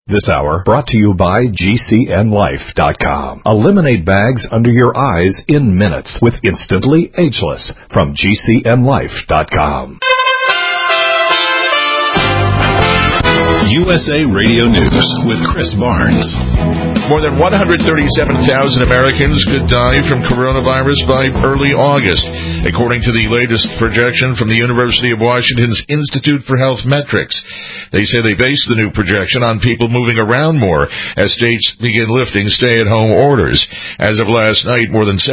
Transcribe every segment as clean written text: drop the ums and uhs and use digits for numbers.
This hour brought to you by GCNLife.com. Eliminate bags under your eyes in minutes with Instantly Ageless from GCNLife.com. USA Radio News with Chris Barnes. More than 137,000 Americans could die from coronavirus by early August, according to the latest projection from the University of Washington's Institute for Health Metrics. They say they base the new projection on people moving around more as states begin lifting stay-at-home orders. As of last night, more than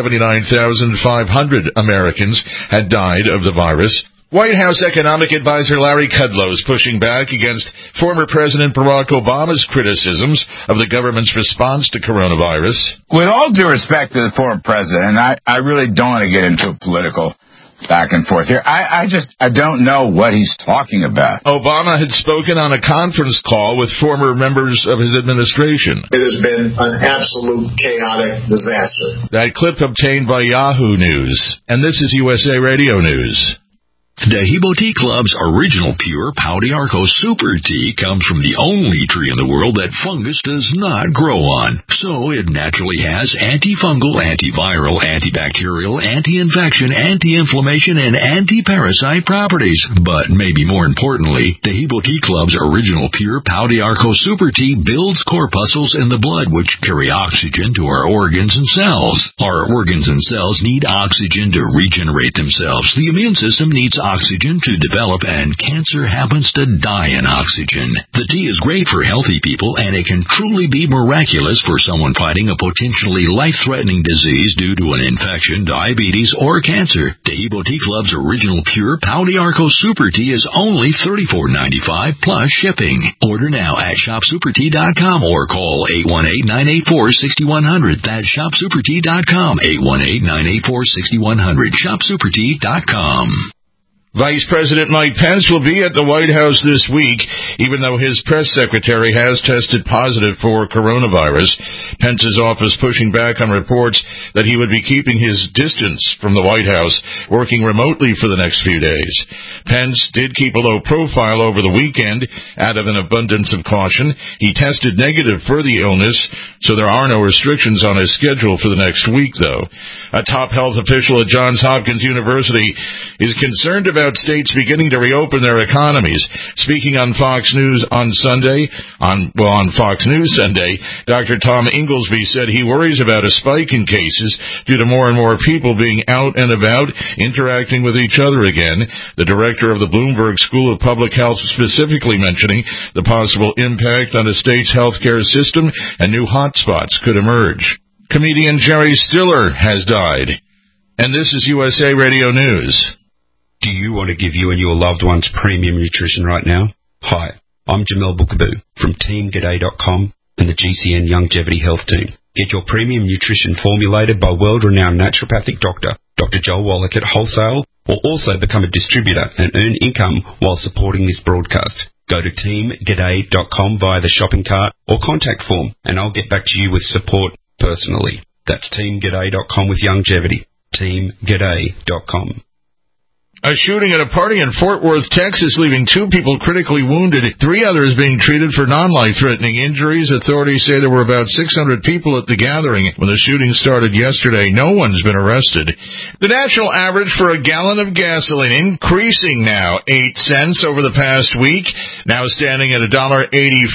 79,500 Americans had died of the virus. White House economic advisor Larry Kudlow is pushing back against former President Barack Obama's criticisms of the government's response to coronavirus. With all due respect to the former president, and I really don't want to get into a political back and forth here. I don't know what he's talking about. Obama had spoken on a conference call with former members of his administration. It has been an absolute chaotic disaster. That clip obtained by Yahoo News. And this is USA Radio News. Dehebo Tea Club's original pure Pau d'Arco Super Tea comes from the only tree in the world that fungus does not grow on. So it naturally has antifungal, antiviral, antibacterial, anti-infection, anti-inflammation, and anti-parasite properties. But maybe more importantly, Dehebo Tea Club's original pure Pau d'Arco Super Tea builds corpuscles in the blood which carry oxygen to our organs and cells. Our organs and cells need oxygen to regenerate themselves. The immune system needs oxygen to develop, and cancer happens to die in oxygen. The tea is great for healthy people, and it can truly be miraculous for someone fighting a potentially life-threatening disease due to an infection, diabetes, or cancer. Dehebo Tea Club's original pure Pau d'Arco Super Tea is only $34.95 plus shipping. Order now at shopsupertea.com or call 818-984-6100. That's shopsupertea.com, 818-984-6100, shopsupertea.com. Vice President Mike Pence will be at the White House this week, even though his press secretary has tested positive for coronavirus. Pence's office pushing back on reports that he would be keeping his distance from the White House, working remotely for the next few days. Pence did keep a low profile over the weekend out of an abundance of caution. He tested negative for the illness, so there are no restrictions on his schedule for the next week, though. A top health official at Johns Hopkins University is concerned about states beginning to reopen their economies. Speaking on Fox News on Fox News Sunday, Dr. Tom Inglesby said he worries about a spike in cases due to more and more people being out and about, interacting with each other again. The director of the Bloomberg School of Public Health specifically mentioning the possible impact on the state's healthcare system and new hotspots could emerge. Comedian Jerry Stiller has died. And this is USA Radio News. Do you want to give you and your loved ones premium nutrition right now? Hi, I'm Jamel Bookaboo from TeamGaday.com and the GCN Longevity Health Team. Get your premium nutrition formulated by world-renowned naturopathic doctor, Dr. Joel Wallach at Wholesale, or also become a distributor and earn income while supporting this broadcast. Go to TeamGaday.com via the shopping cart or contact form, and I'll get back to you with support personally. That's TeamGaday.com with longevity. TeamGaday.com. A shooting at a party in Fort Worth, Texas, leaving 2 people critically wounded, 3 others being treated for non-life-threatening injuries. Authorities say there were about 600 people at the gathering when the shooting started yesterday. No one's been arrested. The national average for a gallon of gasoline increasing now 8 cents over the past week, now standing at $1.84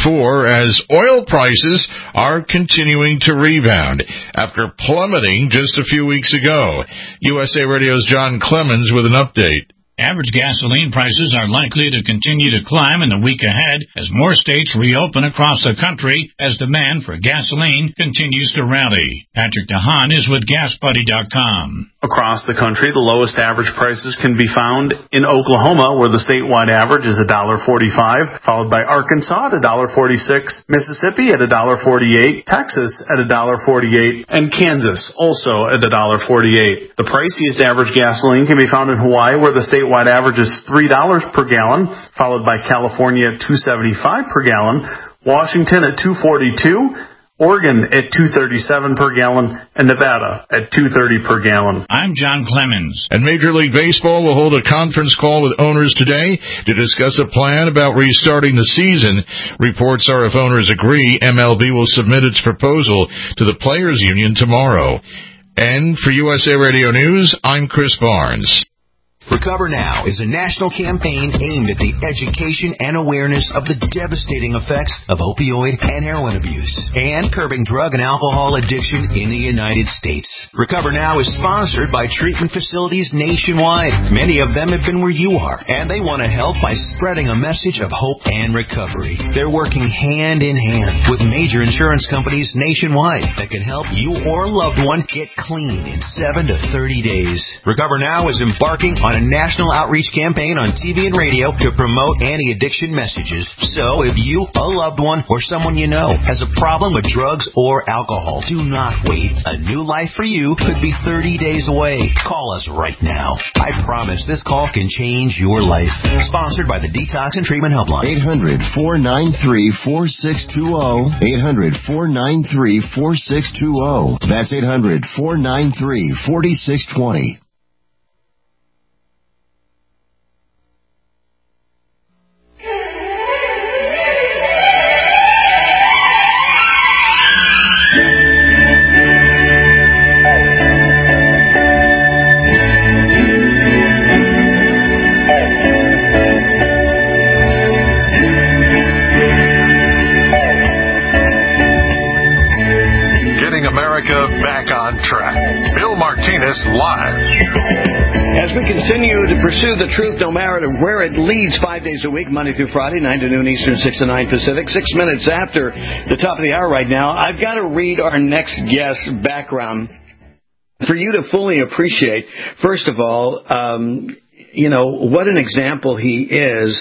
as oil prices are continuing to rebound after plummeting just a few weeks ago. USA Radio's John Clemens with an update. Average gasoline prices are likely to continue to climb in the week ahead as more states reopen across the country as demand for gasoline continues to rally. Patrick DeHaan is with GasBuddy.com. Across the country, the lowest average prices can be found in Oklahoma, where the statewide average is $1.45, followed by Arkansas at $1.46, Mississippi at $1.48, Texas at $1.48, and Kansas also at $1.48. The priciest average gasoline can be found in Hawaii, where the statewide average is $3 per gallon, followed by California at $2.75 per gallon, Washington at $2.42, Oregon at $2.37 per gallon, and Nevada at $2.30 per gallon. I'm John Clemens. And Major League Baseball will hold a conference call with owners today to discuss a plan about restarting the season. Reports are if owners agree, MLB will submit its proposal to the Players Union tomorrow. And for USA Radio News, I'm Chris Barnes. Recover Now is a national campaign aimed at the education and awareness of the devastating effects of opioid and heroin abuse and curbing drug and alcohol addiction in the United States. Recover Now is sponsored by treatment facilities nationwide. Many of them have been where you are, and they want to help by spreading a message of hope and recovery. They're working hand in hand with major insurance companies nationwide that can help you or a loved one get clean in 7 to 30 days. Recover Now is embarking on a national outreach campaign on TV and radio to promote anti-addiction messages. So if you, a loved one, or someone you know has a problem with drugs or alcohol, do not wait. A new life for you could be 30 days away. Call us right now. I promise this call can change your life. Sponsored by the Detox and Treatment Helpline. 800-493-4620. 800-493-4620. That's 800-493-4620. Live. As we continue to pursue the truth no matter where it leads, 5 days a week, Monday through Friday, 9 to noon Eastern, 6 to 9 Pacific, 6 minutes after the top of the hour right now, I've got to read our next guest's background for you to fully appreciate, first of all, what an example he is,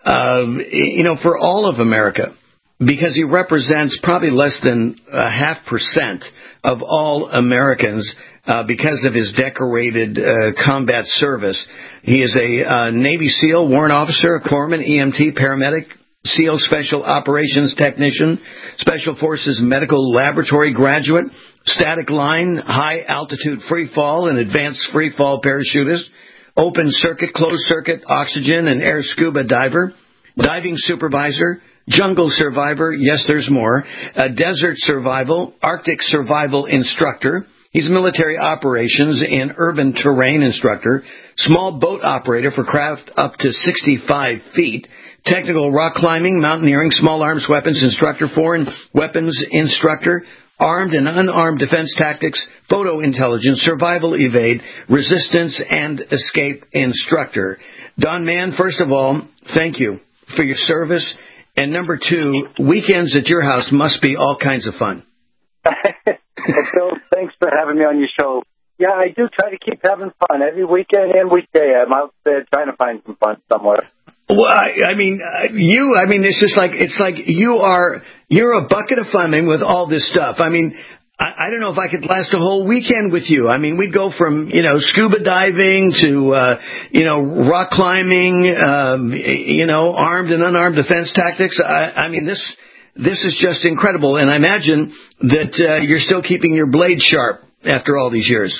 for all of America, because he represents probably less than 0.5% of all Americans because of his decorated combat service. He is a Navy SEAL, warrant officer, corpsman, EMT, paramedic, SEAL Special Operations Technician, Special Forces Medical Laboratory graduate, static line, high altitude free fall and advanced free fall parachutist, open circuit, closed circuit, oxygen and air scuba diver, diving supervisor, jungle survivor, yes, there's more, a desert survival, Arctic survival instructor. He's military operations and urban terrain instructor, small boat operator for craft up to 65 feet, technical rock climbing, mountaineering, small arms weapons instructor, foreign weapons instructor, armed and unarmed defense tactics, photo intelligence, survival evade, resistance, and escape instructor. Don Mann, first of all, thank you for your service. And number two, weekends at your house must be all kinds of fun. Well, Bill, thanks for having me on your show. Yeah, I do try to keep having fun every weekend and weekday. I'm out there trying to find some fun somewhere. Well, it's just like, you're a bucket of fun, man, with all this stuff. I mean, I don't know if I could last a whole weekend with you. I mean, we'd go from, scuba diving to, rock climbing, armed and unarmed defense tactics. This is just incredible. And I imagine that you're still keeping your blade sharp after all these years.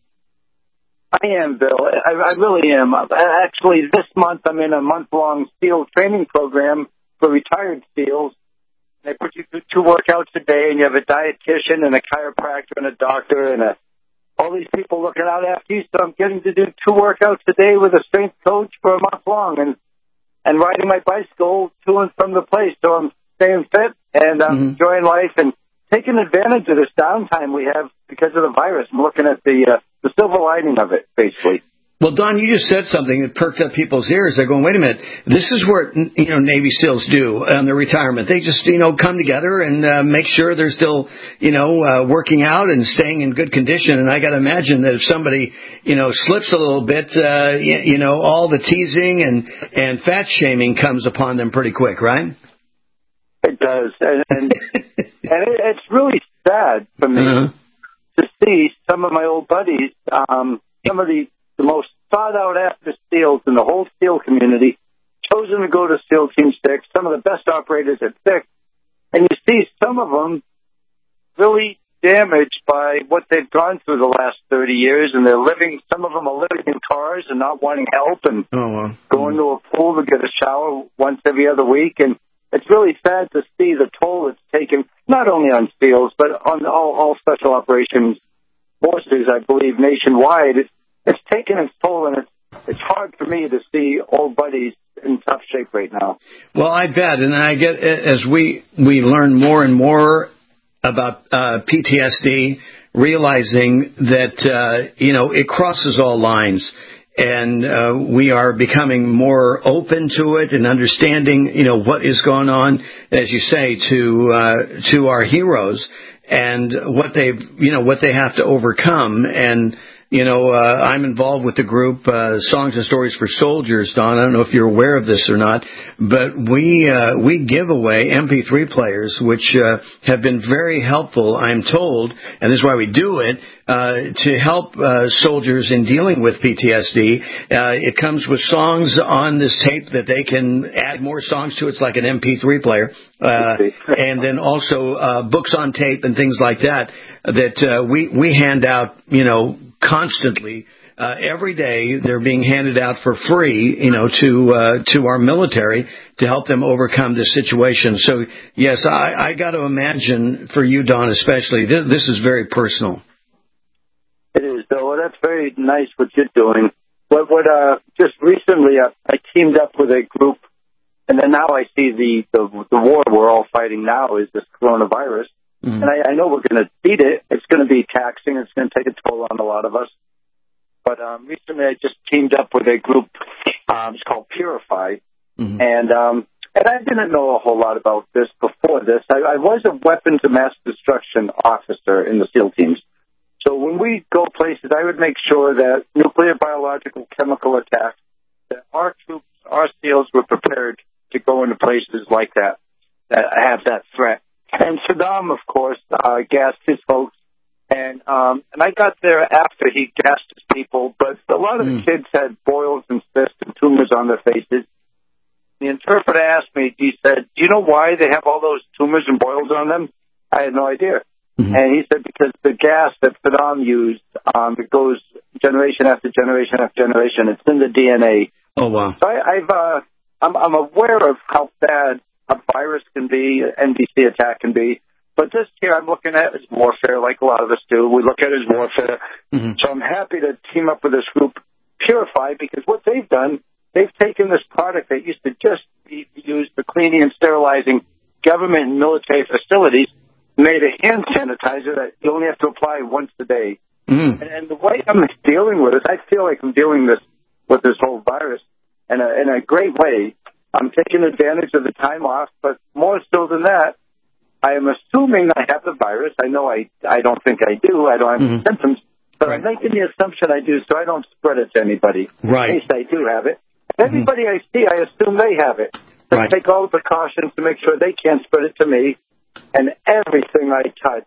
I am, Bill. I really am. Actually, this month I'm in a month-long SEAL training program for retired SEALs. They put you through 2 workouts a day, and you have a dietitian and a chiropractor and a doctor and all these people looking out after you. So I'm getting to do 2 workouts a day with a strength coach for a month long and riding my bicycle to and from the place. So I'm staying fit and I'm enjoying life and taking advantage of this downtime we have because of the virus. I'm looking at the silver lining of it, basically. Well, Don, you just said something that perked up people's ears. They're going, wait a minute, this is what, Navy SEALs do in their retirement. They just, come together and make sure they're still, working out and staying in good condition. And I got to imagine that if somebody, slips a little bit, all the teasing and fat shaming comes upon them pretty quick, right? It does. And it's really sad for me to see some of my old buddies, some of the most sought-out after SEALs in the whole SEAL community, chosen to go to SEAL Team 6, some of the best operators at 6, and you see some of them really damaged by what they've gone through the last 30 years, and some of them are living in cars and not wanting help and going to a pool to get a shower once every other week. And it's really sad to see the toll it's taken, not only on SEALs, but on all special operations forces, I believe, nationwide. It's taken its toll, and it's hard for me to see old buddies in tough shape right now. Well, I bet, and I get, as we learn more and more about PTSD, realizing that, it crosses all lines. And we are becoming more open to it and understanding, what is going on, as you say, to our heroes and what they have to overcome. And I'm involved with the group Songs and Stories for Soldiers, Don. I don't know if you're aware of this or not, but we give away MP3 players, which have been very helpful, I'm told, and this is why we do it, to help soldiers in dealing with PTSD. It comes with songs on this tape that they can add more songs to. It's like an MP3 player. And then also books on tape and things like that we hand out, constantly. Every day they're being handed out for free, to our military to help them overcome this situation. So, yes, I got to imagine for you, Don, especially, this is very personal. It is, though. Well, that's very nice what you're doing. Just recently I teamed up with a group, and then now I see the war we're all fighting now is this coronavirus. Mm-hmm. And I know we're going to beat it. It's going to be taxing. It's going to take a toll on a lot of us. But recently I just teamed up with a group. It's called Purify. Mm-hmm. And I didn't know a whole lot about this before this. I was a weapons of mass destruction officer in the SEAL teams. So when we go places, I would make sure that nuclear, biological, chemical attacks, that our troops, our SEALs were prepared to go into places like that have that threat. And Saddam, of course, gassed his folks. And I got there after he gassed his people, but a lot of the kids had boils and cysts and tumors on their faces. The interpreter asked me, he said, do you know why they have all those tumors and boils on them? I had no idea. Mm-hmm. And he said, because the gas that Saddam used, it goes generation after generation after generation. It's in the DNA. Oh, wow. So I'm aware of how bad a virus can be, an NBC attack can be. But this here I'm looking at is warfare, like a lot of us do. We look at it as warfare. Mm-hmm. So I'm happy to team up with this group, Purify, because what they've done, they've taken this product that used to just be used for cleaning and sterilizing government and military facilities, made a hand sanitizer that you only have to apply once a day. Mm-hmm. And the way I'm dealing with it, I feel like I'm dealing with this whole virus in a great way. I'm taking advantage of the time off, but more so than that, I am assuming I have the virus. I know I don't think I do. I don't have any symptoms, but I'm making the assumption I do so I don't spread it to anybody. Right. In case I do have it. And everybody I see, I assume they have it. So I take all the precautions to make sure they can't spread it to me. And everything I touch,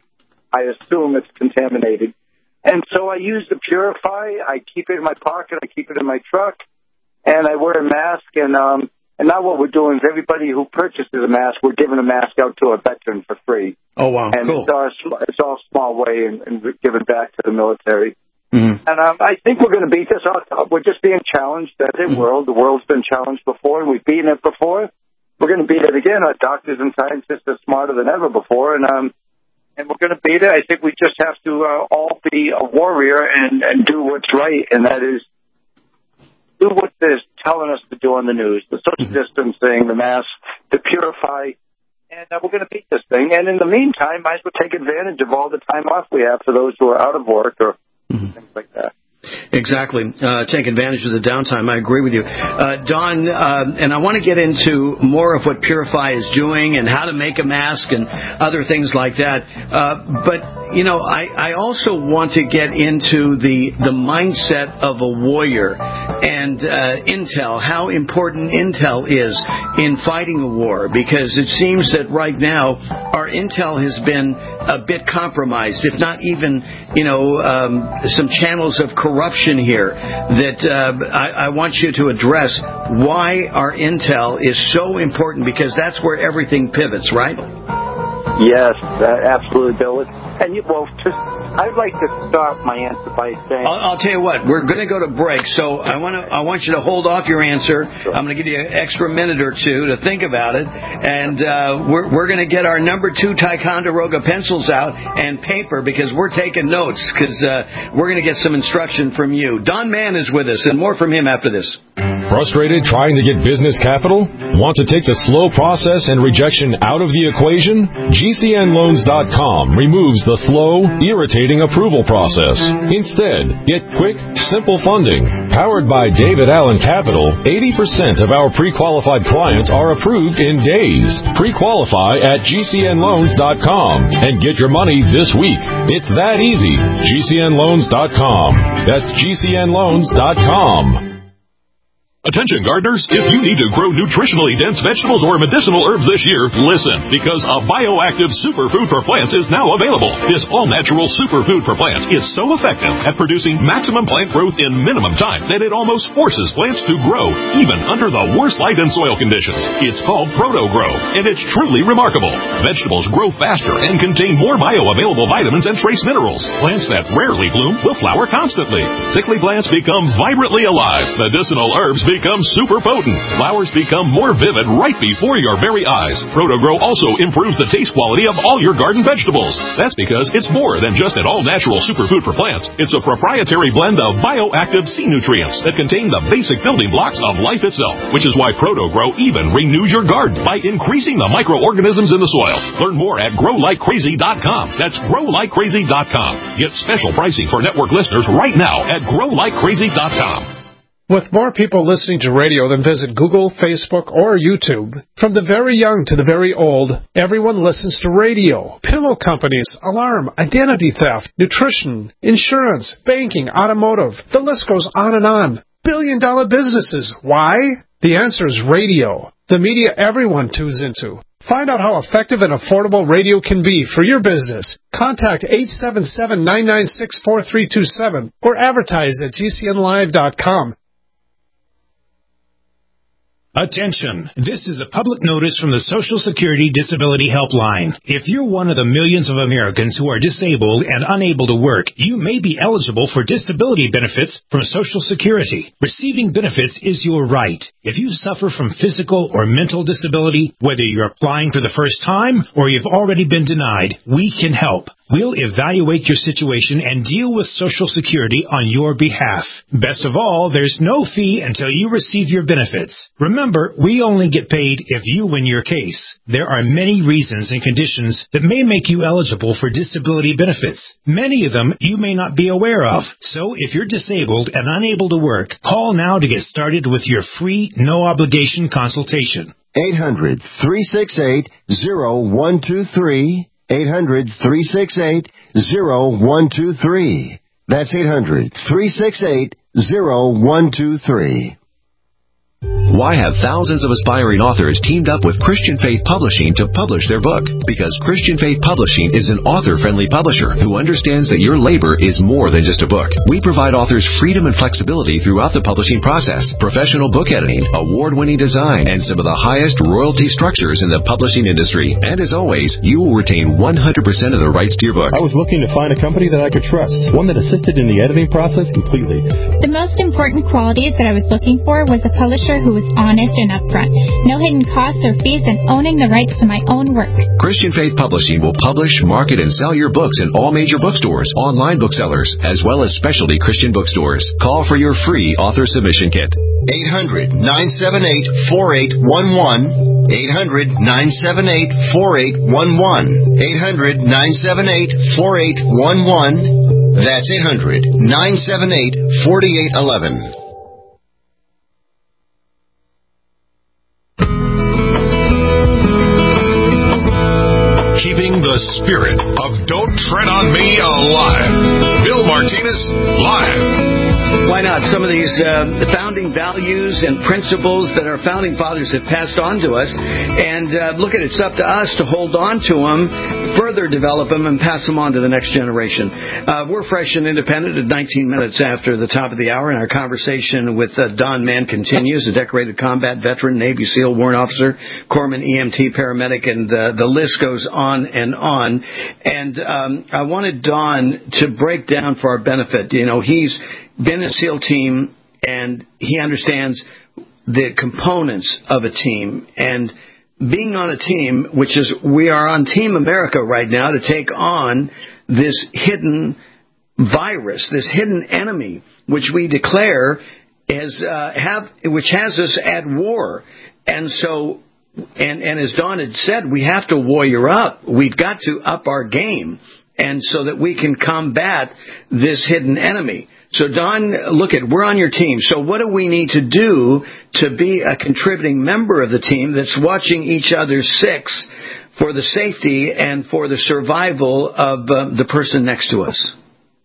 I assume it's contaminated. And so I use the Purify. I keep it in my pocket. I keep it in my truck. And I wear a mask. And now what we're doing is everybody who purchases a mask, we're giving a mask out to a veteran for free. Oh, wow. And cool. It's all small way and given back to the military. Mm-hmm. And I think we're going to beat this. We're just being challenged as a world. The world's been challenged before, and we've beaten it before. We're going to beat it again. Our doctors and scientists are smarter than ever before, and we're going to beat it. I think we just have to all be a warrior and do what's right, and that is do what they're telling us to do on the news, the social distancing, the masks, the Purify, and we're going to beat this thing. And in the meantime, might as well take advantage of all the time off we have for those who are out of work or things like that. Exactly. Take advantage of the downtime. I agree with you. Don, and I want to get into more of what Purify is doing and how to make a mask and other things like that. But, I also want to get into the mindset of a warrior and intel, how important intel is in fighting a war, because it seems that right now our intel has been a bit compromised, if not even, some channels of corruption here that I want you to address why our intel is so important, because that's where everything pivots, right? Yes, absolutely, Bill. And I'd like to start my answer by saying, I'll tell you what, we're going to go to break, so I want you to hold off your answer. Sure. I'm going to give you an extra minute or two to think about it, and we're going to get our number 2 Ticonderoga pencils out and paper because we're taking notes because we're going to get some instruction from you. Don Mann is with us, and more from him after this. Frustrated trying to get business capital? Want to take the slow process and rejection out of the equation? GCNloans.com removes the slow, irritating approval process. Instead, get quick, simple funding. Powered by David Allen Capital, 80% of our pre-qualified clients are approved in days. Pre-qualify at GCNloans.com and get your money this week. It's that easy. GCNloans.com. That's GCNloans.com. Attention gardeners, if you need to grow nutritionally dense vegetables or medicinal herbs this year, listen, because a bioactive superfood for plants is now available. This all-natural superfood for plants is so effective at producing maximum plant growth in minimum time that it almost forces plants to grow, even under the worst light and soil conditions. It's called Proto-Grow, and it's truly remarkable. Vegetables grow faster and contain more bioavailable vitamins and trace minerals. Plants that rarely bloom will flower constantly. Sickly plants become vibrantly alive. Medicinal herbs become super potent. Flowers become more vivid right before your very eyes. Proto-Grow also improves the taste quality of all your garden vegetables. That's because it's more than just an all-natural superfood for plants. It's a proprietary blend of bioactive sea nutrients that contain the basic building blocks of life itself, which is why Proto-Grow even renews your garden by increasing the microorganisms in the soil. Learn more at growlikecrazy.com. That's growlikecrazy.com. Get special pricing for network listeners right now at growlikecrazy.com. With more people listening to radio than visit Google, Facebook, or YouTube, from the very young to the very old, everyone listens to radio. Pillow companies, alarm, identity theft, nutrition, insurance, banking, automotive. The list goes on and on. Billion-dollar businesses. Why? The answer is radio. The media everyone tunes into. Find out how effective and affordable radio can be for your business. Contact 877-996-4327 or advertise at GCNlive.com. Attention! This is a public notice from the Social Security Disability Helpline. If you're one of the millions of Americans who are disabled and unable to work, you may be eligible for disability benefits from Social Security. Receiving benefits is your right. If you suffer from physical or mental disability, whether you're applying for the first time or you've already been denied, we can help. We'll evaluate your situation and deal with Social Security on your behalf. Best of all, there's no fee until you receive your benefits. Remember, we only get paid if you win your case. There are many reasons and conditions that may make you eligible for disability benefits. Many of them you may not be aware of. So if you're disabled and unable to work, call now to get started with your free, no-obligation consultation. 800-368-0123. 800-368-0123. That's 800-368-0123. Why have thousands of aspiring authors teamed up with Christian Faith Publishing to publish their book? Because Christian Faith Publishing is an author-friendly publisher who understands that your labor is more than just a book. We provide authors freedom and flexibility throughout the publishing process, professional book editing, award-winning design, and some of the highest royalty structures in the publishing industry. And as always, you will retain 100% of the rights to your book. I was looking to find a company that I could trust, one that assisted in the editing process completely. The most important qualities that I was looking for was a publisher who was honest and upfront, no hidden costs or fees, and owning the rights to my own work. Christian Faith Publishing will publish, market, and sell your books in all major bookstores, online booksellers, as well as specialty Christian bookstores. Call for your free author submission kit. 800-978-4811. 800-978-4811. 800-978-4811. That's 800-978-4811. Keeping the spirit of Don't Tread on Me alive. Bill Martinez, live. Why not? Some of these founding values and principles that our founding fathers have passed on to us. And look, it's up to us to hold on to them further develop them and pass them on to the next generation. We're fresh and independent at 19 minutes after the top of the hour, and our conversation with Don Mann continues, a decorated combat veteran, Navy SEAL, warrant officer, corpsman, EMT, paramedic, and the list goes on and on. And I wanted Don to break down for our benefit. You know, he's been in a SEAL team, and he understands the components of a team. And being on a team, which is, we are on Team America right now to take on this hidden virus, this hidden enemy, which we declare which has us at war. And so, and as Don had said, we have to warrior up. We've got to up our game, and so that we can combat this hidden enemy. So, Don, we're on your team. So what do we need to do to be a contributing member of the team that's watching each other's six for the safety and for the survival of the person next to us?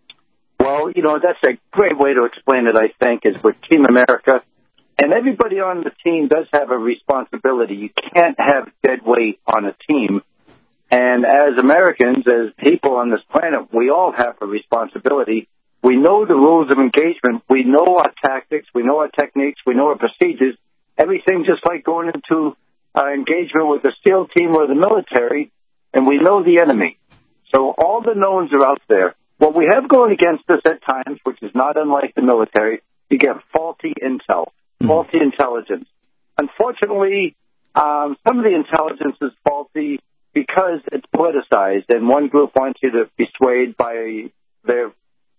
Well, you know, that's a great way to explain it, I think, is with Team America. And everybody on the team does have a responsibility. You can't have dead weight on a team. And as Americans, as people on this planet, we all have a responsibility. We know the rules of engagement. We know our tactics. We know our techniques. We know our procedures. Everything just like going into engagement with the SEAL team or the military, and we know the enemy. So all the knowns are out there. What we have going against us at times, which is not unlike the military, you get faulty intel, faulty intelligence. Unfortunately, some of the intelligence is faulty because it's politicized, and one group wants you to be swayed by their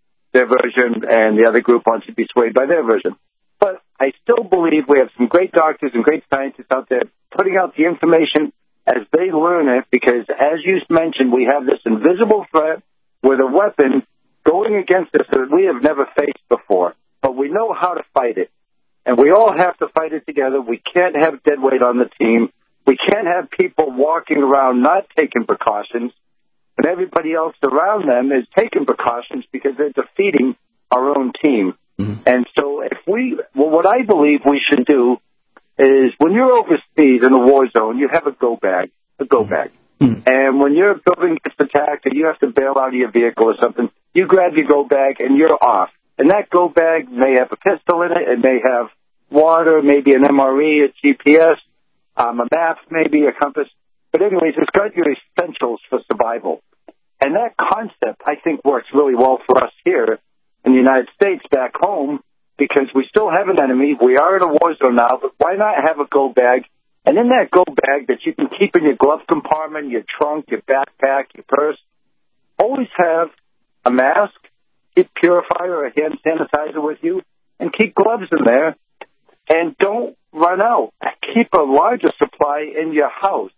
version, and the other group wants you to be swayed by their version. But I still believe we have some great doctors and great scientists out there putting out the information as they learn it, because, as you mentioned, we have this invisible threat with a weapon going against us that we have never faced before. But we know how to fight it, and we all have to fight it together. We can't have dead weight on the team. We can't have people walking around not taking precautions, and everybody else around them is taking precautions because they're defeating our own team. Mm-hmm. And so what I believe we should do is, when you're overseas in a war zone, you have a go bag. Mm-hmm. And when your building gets attacked and you have to bail out of your vehicle or something, you grab your go bag and you're off. And that go bag may have a pistol in it. It may have water, maybe an MRE, a GPS, a map, maybe a compass. But anyways, it's got your essentials for survival. And that concept, I think, works really well for us here in the United States back home, because we still have an enemy. We are in a war zone now, but why not have a go bag? And in that go bag that you can keep in your glove compartment, your trunk, your backpack, your purse, always have a mask, keep purifier or a hand sanitizer with you, and keep gloves in there. And don't run out. Keep a larger supply in your house.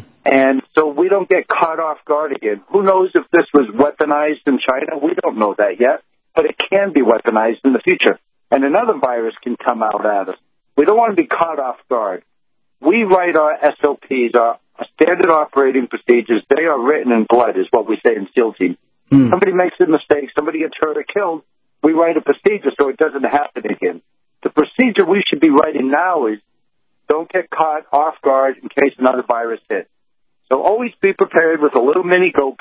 And so we don't get caught off guard again. Who knows if this was weaponized in China? We don't know that yet, but it can be weaponized in the future. And another virus can come out at us. We don't want to be caught off guard. We write our SOPs, our standard operating procedures. They are written in blood, is what we say in SEAL team. Somebody makes a mistake, somebody gets hurt or killed, we write a procedure so it doesn't happen again. The procedure we should be writing now is, don't get caught off guard in case another virus hits. So always be prepared with a little mini go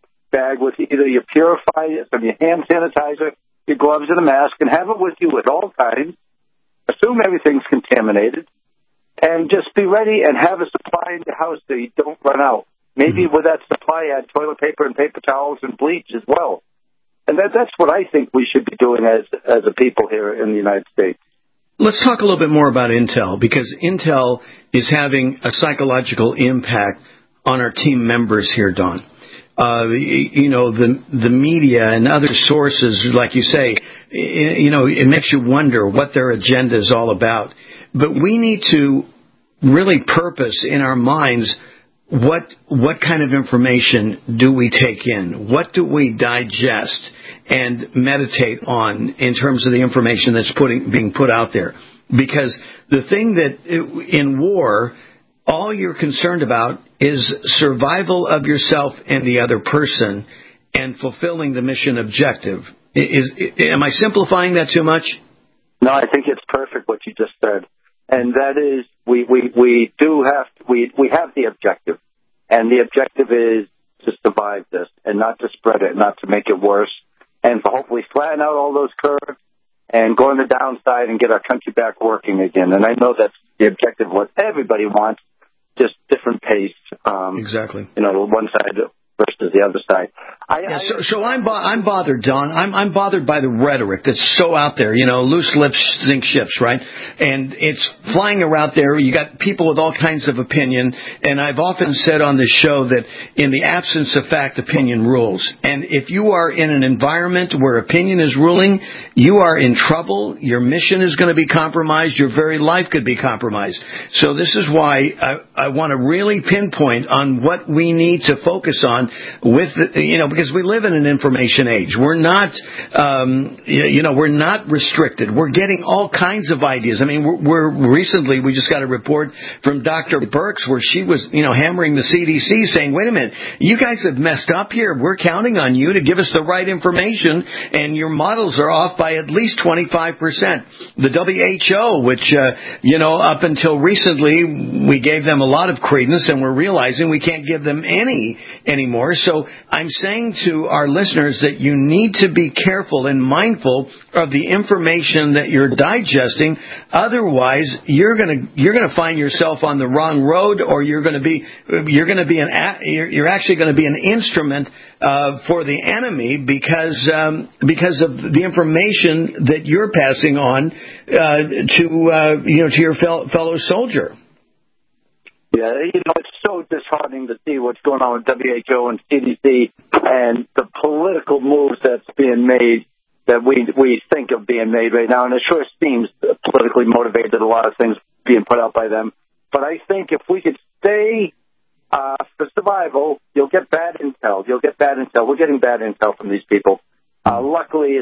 bag with either your purifier, some your hand sanitizer, your gloves, and a mask, and have it with you at all times. Assume everything's contaminated, and just be ready and have a supply in your house so you don't run out. Maybe with that supply, add toilet paper and paper towels and bleach as well. And that's what I think we should be doing as a people here in the United States. Let's talk a little bit more about Intel, because Intel is having a psychological impact on our team members here, Don. The media and other sources, like you say, it makes you wonder what their agenda is all about. But we need to really purpose in our minds what kind of information do we take in? What do we digest and meditate on in terms of the information that's being put out there? Because the thing that in war, all you're concerned about is survival of yourself and the other person and fulfilling the mission objective. Am I simplifying that too much? No, I think it's perfect what you just said. And that is, we have the objective. And the objective is to survive this and not to spread it, not to make it worse, and to hopefully flatten out all those curves and go on the downside and get our country back working again. And I know that's the objective, what everybody wants, just different pace. Exactly. One side versus the other side. So I'm bothered, Don. I'm bothered by the rhetoric that's so out there. Loose lips sink ships, right? And it's flying around there. You got people with all kinds of opinion. And I've often said on this show that in the absence of fact, opinion rules. And if you are in an environment where opinion is ruling, you are in trouble. Your mission is going to be compromised. Your very life could be compromised. So this is why I want to really pinpoint on what we need to focus on with, because we live in an information age. We're not, we're not restricted. We're getting all kinds of ideas. I mean, recently we just got a report from Dr. Birx where she was, hammering the CDC saying, wait a minute, you guys have messed up here. We're counting on you to give us the right information, and your models are off by at least 25%. The WHO, which, up until recently we gave them a lot of credence, and we're realizing we can't give them any anymore. So I'm saying to our listeners that you need to be careful and mindful of the information that you're digesting. Otherwise, you're going to find yourself on the wrong road, or you're actually going to be an instrument for the enemy because of the information that you're passing on to your fellow soldier. Yeah, it's so disheartening to see what's going on with WHO and CDC and the political moves that's being made that we think of being made right now. And it sure seems politically motivated, a lot of things being put out by them. But I think if we could stay for survival, you'll get bad intel. We're getting bad intel from these people. Luckily,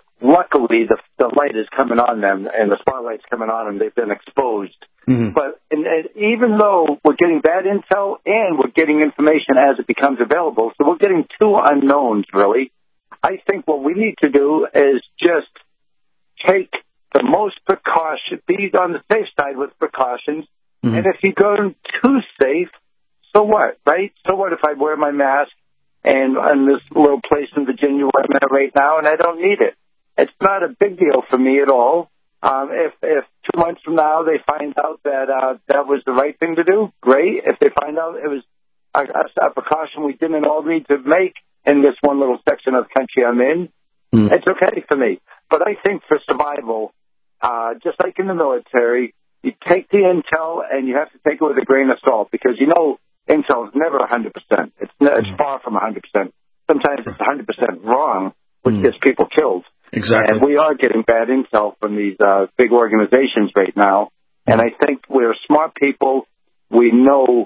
the light is coming on them, and the spotlight's coming on them. They've been exposed. Mm-hmm. But and even though we're getting bad intel and we're getting information as it becomes available, so we're getting two unknowns, really, I think what we need to do is just take the most precaution, be on the safe side with precautions. Mm-hmm. And if you go too safe, so what, right? So what if I wear my mask and in this little place in Virginia where I'm at right now and I don't need it? It's not a big deal for me at all. If 2 months from now they find out that that was the right thing to do, great. If they find out it was a precaution we didn't all need to make in this one little section of the country I'm in, it's okay for me. But I think for survival, just like in the military, you take the intel and you have to take it with a grain of salt because intel is never 100%. It's far from 100%. Sometimes it's 100% wrong, which gets people killed. Exactly. And we are getting bad intel from these big organizations right now. And I think we're smart people. We know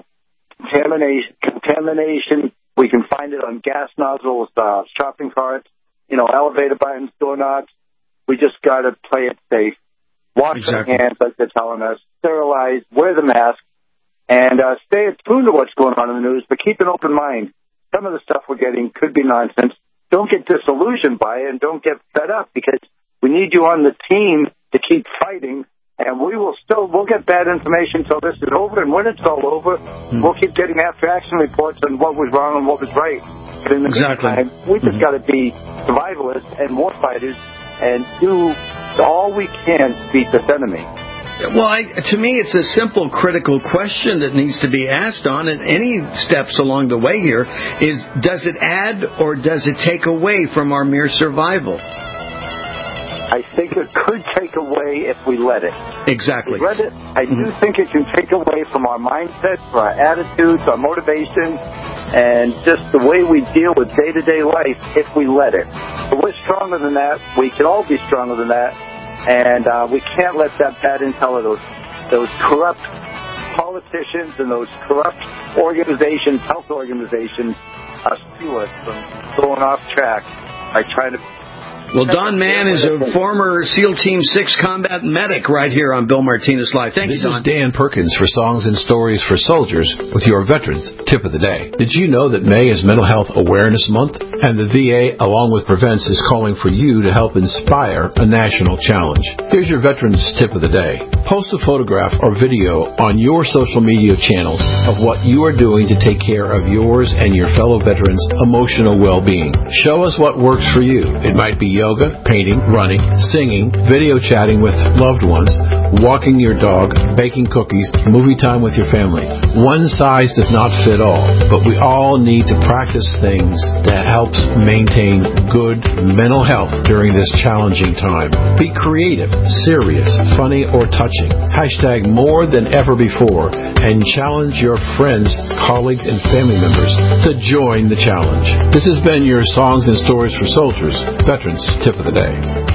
contamination. We can find it on gas nozzles, shopping carts, elevator buttons, doorknobs. We just got to play it safe. Wash our hands like they're telling us. Sterilize. Wear the mask. And stay attuned to what's going on in the news, but keep an open mind. Some of the stuff we're getting could be nonsense. Don't get disillusioned by it and don't get fed up because we need you on the team to keep fighting. And we'll get bad information until this is over. And when it's all over, we'll keep getting after action reports on what was wrong and what was right. But in the meantime, we just got to be survivalists and war fighters and do all we can to beat this enemy. Well, to me, it's a simple, critical question that needs to be asked on, and any steps along the way here is, does it add or does it take away from our mere survival? I think it could take away if we let it. Exactly. I do think it can take away from our mindsets, our attitudes, our motivation, and just the way we deal with day-to-day life if we let it. But we're stronger than that. We can all be stronger than that. And we can't let that bad intel of those corrupt politicians and those corrupt organizations, health organizations, steal us from going off track by trying to Well, Don Mann is a former SEAL Team 6 combat medic right here on Bill Martinez Live. Thank you, Don. This is Dan Perkins for Songs and Stories for Soldiers with your Veterans Tip of the Day. Did you know that May is Mental Health Awareness Month? And the VA, along with Prevents, is calling for you to help inspire a national challenge. Here's your Veterans Tip of the Day. Post a photograph or video on your social media channels of what you are doing to take care of yours and your fellow veterans' emotional well-being. Show us what works for you. It might be yoga, painting, running, singing, video chatting with loved ones, walking your dog, baking cookies, movie time with your family. One size does not fit all, but we all need to practice things that helps maintain good mental health during this challenging time. Be creative, serious, funny, or touching. Hashtag more than ever before, and challenge your friends, colleagues, and family members to join the challenge. This has been your Songs and Stories for Soldiers, Veterans Tip of the Day.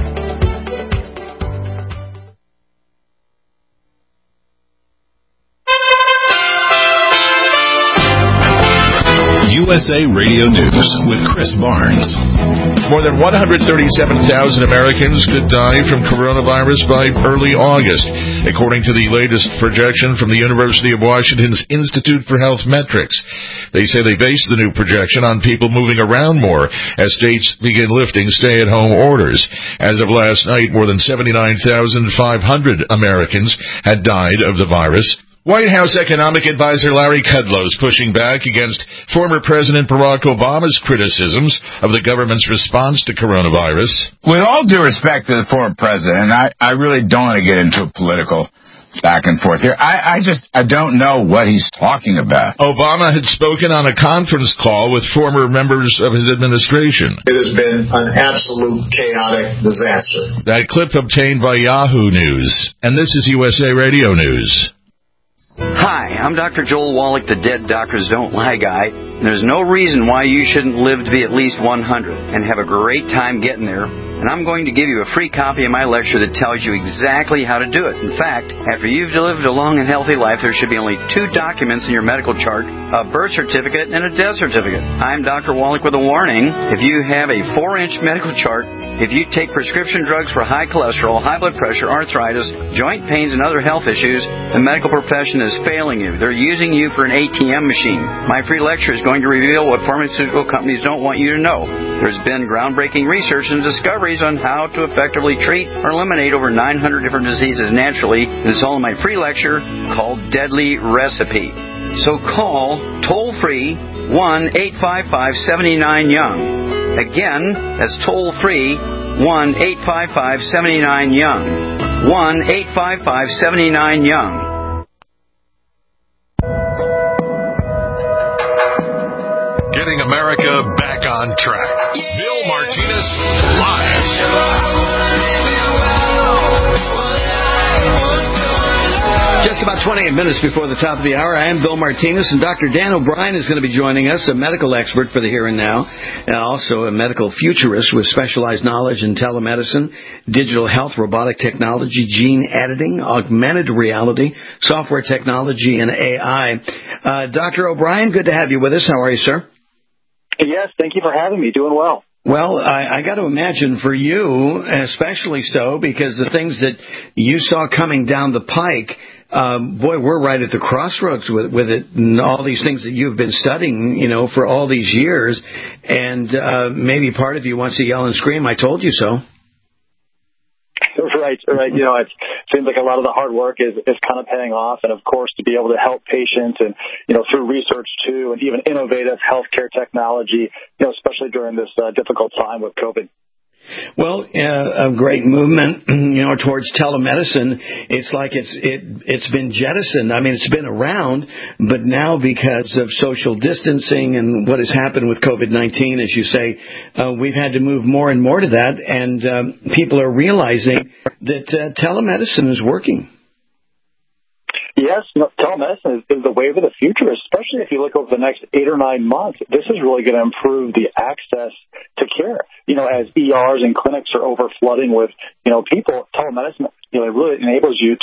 USA Radio News with Chris Barnes. More than 137,000 Americans could die from coronavirus by early August, according to the latest projection from the University of Washington's Institute for Health Metrics. They say they base the new projection on people moving around more as states begin lifting stay-at-home orders. As of last night, more than 79,500 Americans had died of the virus. White House Economic Advisor Larry Kudlow is pushing back against former President Barack Obama's criticisms of the government's response to coronavirus. With all due respect to the former president, I really don't want to get into a political back and forth here. I don't know what he's talking about. Obama had spoken on a conference call with former members of his administration. It has been an absolute chaotic disaster. That clip obtained by Yahoo News. And this is USA Radio News. Hi, I'm Dr. Joel Wallach, the Dead Doctors Don't Lie guy. And there's no reason why you shouldn't live to be at least 100 and have a great time getting there. And I'm going to give you a free copy of my lecture that tells you exactly how to do it. In fact, after you've lived a long and healthy life, there should be only 2 documents in your medical chart, a birth certificate and a death certificate. I'm Dr. Wallach with a warning. If you have a 4-inch medical chart, if you take prescription drugs for high cholesterol, high blood pressure, arthritis, joint pains, and other health issues, the medical profession is failing you. They're using you for an ATM machine. My free lecture is going to reveal what pharmaceutical companies don't want you to know. There's been groundbreaking research and discoveries on how to effectively treat or eliminate over 900 different diseases naturally. And it's all in my free lecture called Deadly Recipe. So call toll-free 1-855-79-YOUNG. Again, that's toll-free 1-855-79-YOUNG. 1-855-79-YOUNG. Getting America back on track. Bill Martinez Live. Just about 28 minutes before the top of the hour, I am Bill Martinez, and Dr. Dan O'Brien is going to be joining us, a medical expert for the here and now, and also a medical futurist with specialized knowledge in telemedicine, digital health, robotic technology, gene editing, augmented reality, software technology, and AI. Dr. O'Brien, good to have you with us. How are you, sir? Yes, thank you for having me. Doing well. Well, I got to imagine for you, especially so, because the things that you saw coming down the pike, boy, we're right at the crossroads with it, and all these things that you've been studying, for all these years, and maybe part of you wants to yell and scream, "I told you so." Right. It seems like a lot of the hard work is kind of paying off, and of course to be able to help patients and through research too, and even innovative healthcare technology, especially during this difficult time with COVID. Well, a great movement, towards telemedicine. It's like it's been jettisoned. I mean, it's been around, but now because of social distancing and what has happened with COVID-19, as you say, we've had to move more and more to that, and people are realizing that telemedicine is working. Yes, telemedicine is the wave of the future, especially if you look over the next 8 or 9 months. This is really going to improve the access to care. As ERs and clinics are overflooding with, people, telemedicine, it really enables you to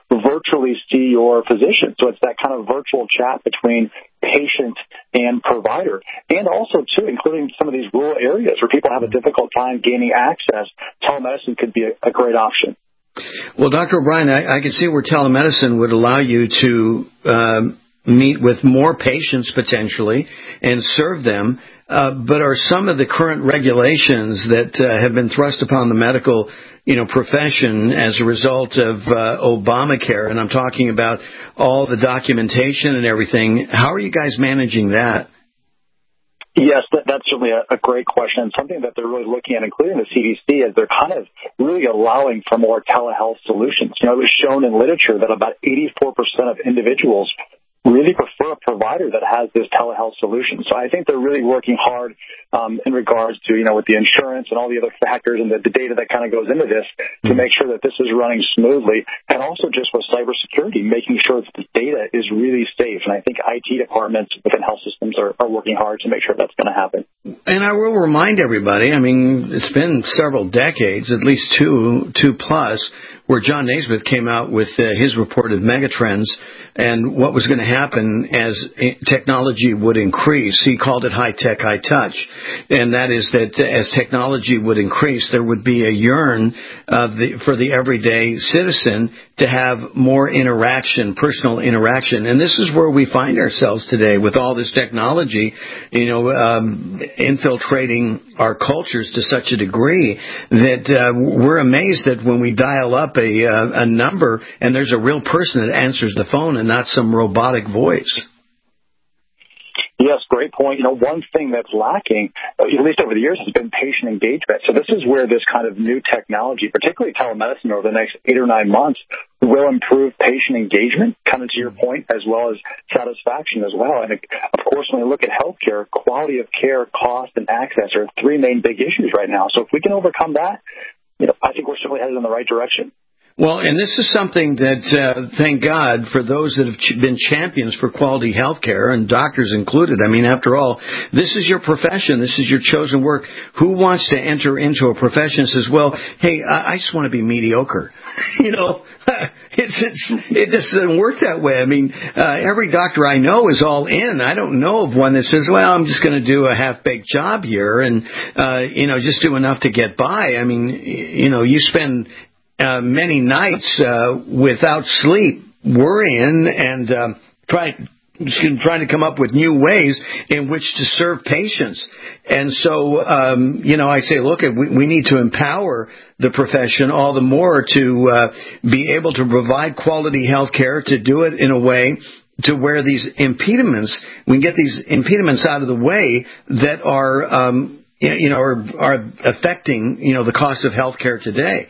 virtually see your physician. So it's that kind of virtual chat between patient and provider. And also, too, including some of these rural areas where people have a difficult time gaining access, telemedicine could be a great option. Well, Dr. O'Brien, I can see where telemedicine would allow you to meet with more patients potentially and serve them. But are some of the current regulations that have been thrust upon the medical profession as a result of Obamacare, and I'm talking about all the documentation and everything, how are you guys managing that? Yes, that's certainly a great question, and something that they're really looking at, including the CDC, is they're kind of really allowing for more telehealth solutions. It was shown in literature that about 84% of individuals really prefer a provider that has this telehealth solution. So I think they're really working hard in regards to, with the insurance and all the other factors and the data that kind of goes into this to make sure that this is running smoothly, and also just with cybersecurity, making sure that the data is really safe. And I think IT departments within health systems are working hard to make sure that's going to happen. And I will remind everybody, it's been several decades, at least two plus, where John Naismith came out with his report of megatrends and what was going to happen as technology would increase. He called it high tech, high touch. And that is that as technology would increase, there would be a yearn for the everyday citizen to have more interaction, personal interaction. And this is where we find ourselves today with all this technology, infiltrating our cultures to such a degree that we're amazed that when we dial up a number and there's a real person that answers the phone and not some robotic voice. Yes, great point. One thing that's lacking, at least over the years, has been patient engagement. So this is where this kind of new technology, particularly telemedicine over the next 8 or 9 months, will improve patient engagement, kind of to your point, as well as satisfaction as well. And of course, when we look at healthcare, quality of care, cost, and access are 3 main big issues right now. So if we can overcome that, I think we're certainly headed in the right direction. Well, and this is something that, thank God, for those that have been champions for quality health care, and doctors included. After all, this is your profession. This is your chosen work. Who wants to enter into a profession and says, well, hey, I just want to be mediocre? It just doesn't work that way. Every doctor I know is all in. I don't know of one that says, well, I'm just going to do a half-baked job here and, just do enough to get by. You spend many nights without sleep, worrying and trying to come up with new ways in which to serve patients. And so, I say, look, we need to empower the profession all the more to be able to provide quality health care, to do it in a way to where these impediments, we can get these impediments out of the way that are, are affecting, the cost of health care today.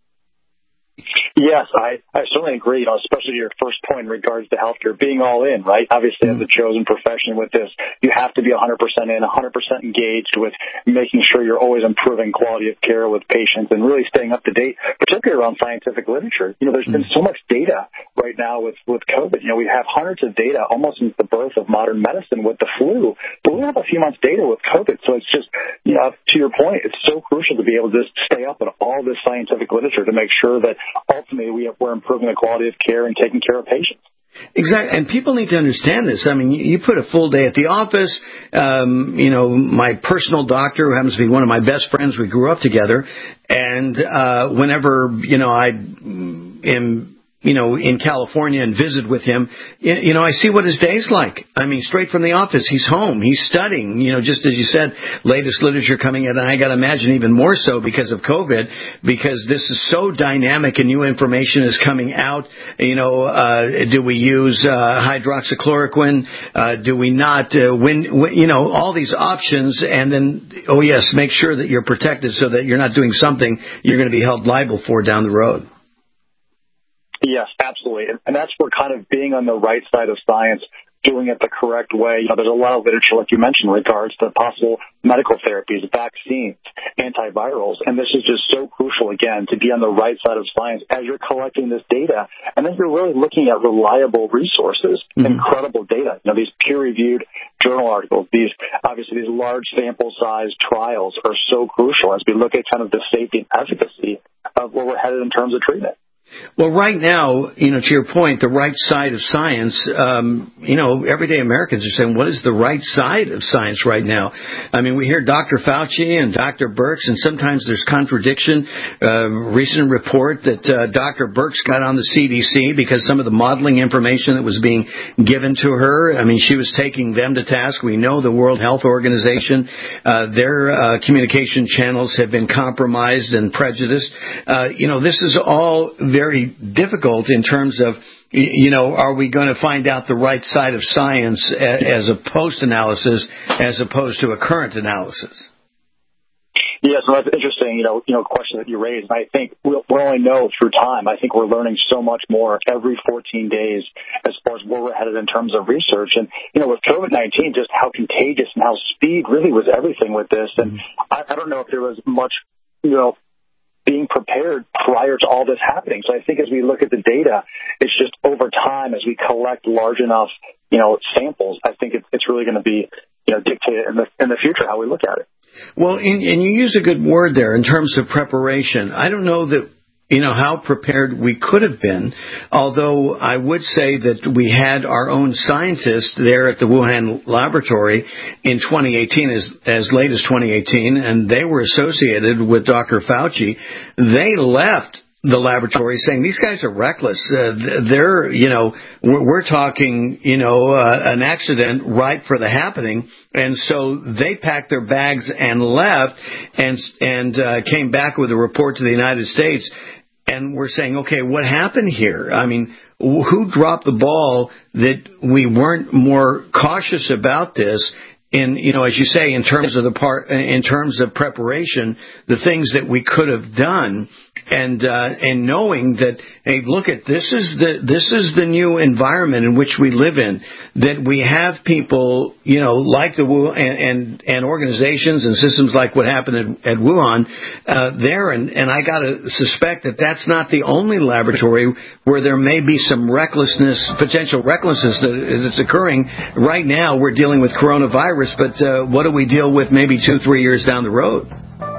Yes, I certainly agree, especially your first point in regards to healthcare, being all in, right? Obviously, as a chosen profession with this, you have to be 100% in, 100% engaged with making sure you're always improving quality of care with patients and really staying up to date, particularly around scientific literature. There's been so much data right now with COVID. We have hundreds of data almost since the birth of modern medicine with the flu, but we have a few months data with COVID. So it's just, to your point, it's so crucial to be able to just stay up on all this scientific literature to make sure that ultimately we're improving the quality of care and taking care of patients. Exactly. And people need to understand this. You put a full day at the office. My personal doctor, who happens to be one of my best friends, we grew up together. And whenever, I am in California and visit with him, I see what his day's like. Straight from the office, he's home, he's studying, just as you said, latest literature coming in, and I got to imagine even more so because of COVID, because this is so dynamic and new information is coming out. Do we use hydroxychloroquine? Do we not? All these options, and then, oh yes, make sure that you're protected so that you're not doing something you're going to be held liable for down the road. Yes, absolutely. And that's where kind of being on the right side of science, doing it the correct way. There's a lot of literature, like you mentioned, in regards to possible medical therapies, vaccines, antivirals. And this is just so crucial, again, to be on the right side of science as you're collecting this data. And then you're really looking at reliable resources, incredible data. These peer-reviewed journal articles, these large sample size trials are so crucial as we look at kind of the safety and efficacy of where we're headed in terms of treatment. Well, right now, to your point, the right side of science, everyday Americans are saying, what is the right side of science right now? I mean, we hear Dr. Fauci and Dr. Birx, and sometimes there's contradiction. Recent report that Dr. Birx got on the CDC because some of the modeling information that was being given to her, I mean, she was taking them to task. We know the World Health Organization, their communication channels have been compromised and prejudiced. This is all very difficult in terms of, are we going to find out the right side of science as a post-analysis as opposed to a current analysis? Yes, well, that's interesting, question that you raised. And I think we'll only know through time. I think we're learning so much more every 14 days as far as where we're headed in terms of research. And, with COVID-19, just how contagious and how speed really was everything with this. And I don't know if there was much, being prepared prior to all this happening. So I think as we look at the data, it's just over time as we collect large enough, samples, I think it's really going to be, dictated in the future how we look at it. Well, and you use a good word there in terms of preparation. I don't know that, how prepared we could have been, although I would say that we had our own scientists there at the Wuhan laboratory in 2018, as late as 2018, and they were associated with Dr. Fauci. They left the laboratory saying these guys are reckless. They're, we're talking, an accident ripe for the happening. And so they packed their bags and left and came back with a report to the United States. And we're saying, okay, what happened here? I mean, who dropped the ball that we weren't more cautious about this? And, as you say, in terms of preparation, the things that we could have done, and knowing that, hey, look at this is the new environment in which we live in, that we have people, like the Wuhan and organizations and systems like what happened at Wuhan there, and I got to suspect that that's not the only laboratory where there may be some potential recklessness that's occurring. Right now, we're dealing with coronavirus, but what do we deal with maybe 2-3 years down the road?